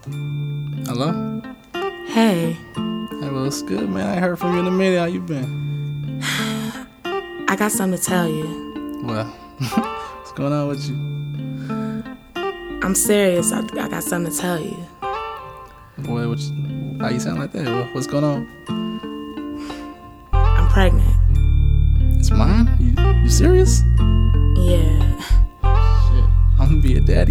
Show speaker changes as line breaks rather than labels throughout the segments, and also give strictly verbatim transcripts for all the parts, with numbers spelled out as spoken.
Hello?
Hey.
Hey, well, it's good, man. I ain't heard from you in a minute. How you been?
I got something to tell you.
Well, what's going on with you?
I'm serious. I, I got something to tell you.
Boy, what you, how you sound like that? What, what's going on?
I'm pregnant.
It's mine? You, you serious?
Yeah.
Shit, I'm gonna be a daddy?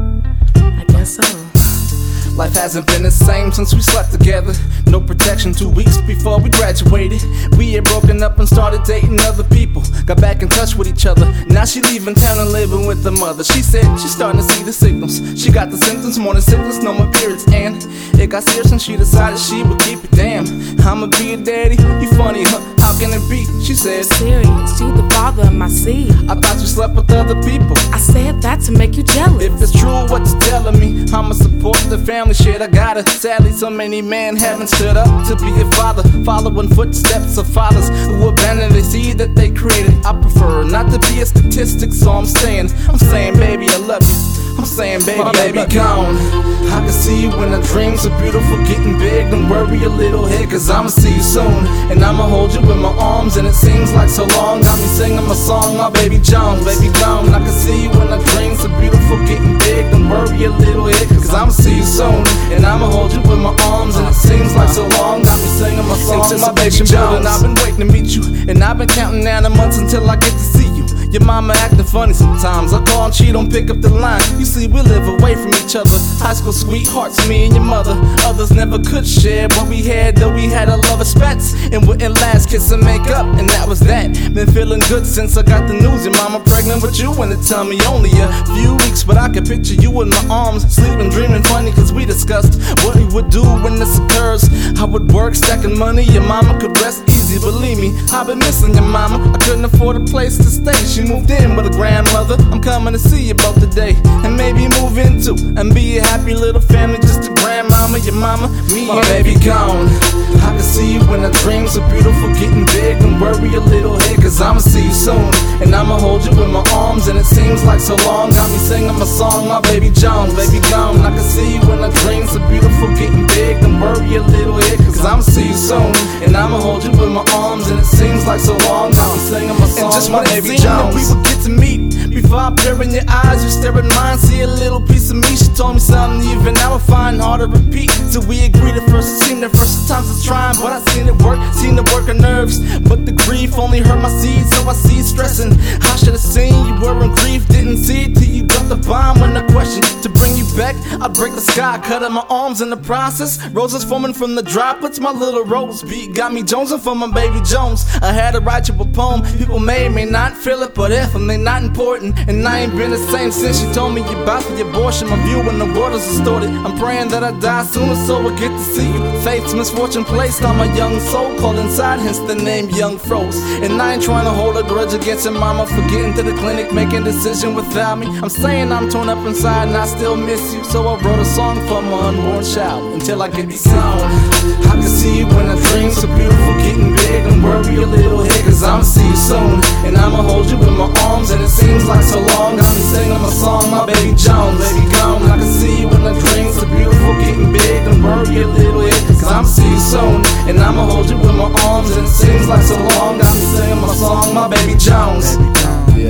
I guess so.
Life hasn't been the same since we slept together. No protection two weeks before we graduated. We had broken up and started dating other people. Got back in touch with each other. Now she leaving town and living with the mother. She said she's starting to see the signals. She got the symptoms, morning sickness, no more periods. And it got serious and she decided she would keep it. Damn, I'ma be a daddy. You funny, huh? How can it be? She said,
serious, you the father of my seed.
I thought you slept with other people.
I said that to make you jealous.
If it's true what you're telling me, I'ma support the family shit. I gotta. Sadly, so many men haven't stood up to be a father, following footsteps of fathers who abandoned the seed that they created. I prefer not to be a statistic, so I'm saying, I'm saying, baby, I love you. I'm saying, baby, my baby gone. I can see you when the dreams are beautiful, getting big. Don't worry a little head, cause I'ma see you soon. And I'ma hold you in my arms, and it seems like so long. Got me singing my song, my baby Jones, baby gone. I can see you when the dreams are beautiful, getting big. Don't worry a little head, cause I'ma see you soon. And I'ma hold you in my arms, and it seems like so long. Got me singing my song, my baby Jones. I've been waiting to meet you, and I've been counting down the months until I get to see you. Your mama acting funny sometimes. I call and she don't pick up the line. You see, we live away from each other. High school sweethearts, me and your mother. Others never could share what we had, though we had a love of spats. And wouldn't last, kiss and make up, and that was that. Been feeling good since I got the news. Your mama pregnant with you, and it tell me only a few weeks. But I can picture you in my arms, sleeping, dreaming funny, cause we discussed what we would do when this occurs. I would work, stacking money, your mama could rest easy. Believe me, I've been missing your mama. I couldn't afford a place to stay. She moved in with a grandmother. I'm coming to see you both today, and maybe move into and be a happy little family. Just a grandmama, your mama, me, my baby gone. I can see you when the dreams are beautiful, getting big. Don't worry a little head, cause I'ma see you soon. And I'ma hold you in my arms, and it seems like so long. Got me singing my song, my baby Jones, baby gone. I can see you when the dreams are beautiful, getting big. Don't worry a little head, cause I'ma see you soon. And I'ma hold you in my arms, and it seems like so long. Got me singing my song, and just my baby Jones. We would get to meet. Before I peer in your eyes, you stare in mine, see a little piece of me. She told me something even now I find hard to repeat. So we agreed at first, it seemed at first sometimes it's trying, but I seen it work, seen it work on nerves. But the grief only hurt my seed, so I see it stressing. I should've seen you were in grief, didn't see it till you got the bomb. When the question to bring you back, I'd break the sky, cut up my arms in the process. Roses forming from the droplets, my little rose beat got me jonesing for my baby Jones. I had to write you a poem, people may may not feel it, but if and they not important. And I ain't been the same since she told me about the abortion. My view when the world is distorted. I'm praying that I die sooner so I get to see you. Fate's misfortune placed on my young soul, called inside, hence the name Young Froze. And I ain't trying to hold a grudge against your mama for getting to the clinic, making a decision without me. I'm saying I'm torn up inside and I still miss you, so I wrote a song for my unborn child until I get to see you. I can see you when the dreams are beautiful, getting big. Don't worry a little head, cause I'ma see you soon. And I'ma hold you in my arms, and it seems like so long. Got me singing my song, my baby Jones, baby gone. I can see you when the dreams are beautiful, getting big. Don't worry a little head, cause I'ma see you soon. And I'ma hold you in my arms, and it seems like so long. Got me singing my song, my baby Jones.
Yeah.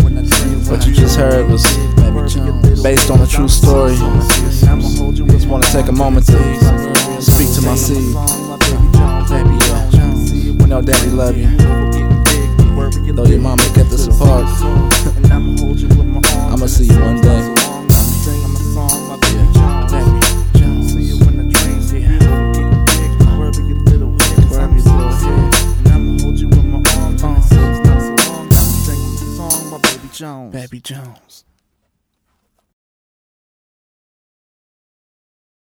What you just heard was based on a true story. Just wanna take a moment to speak to my seed. You know daddy love you, though your mama kept us apart. I'ma see you one day.
Baby Jones.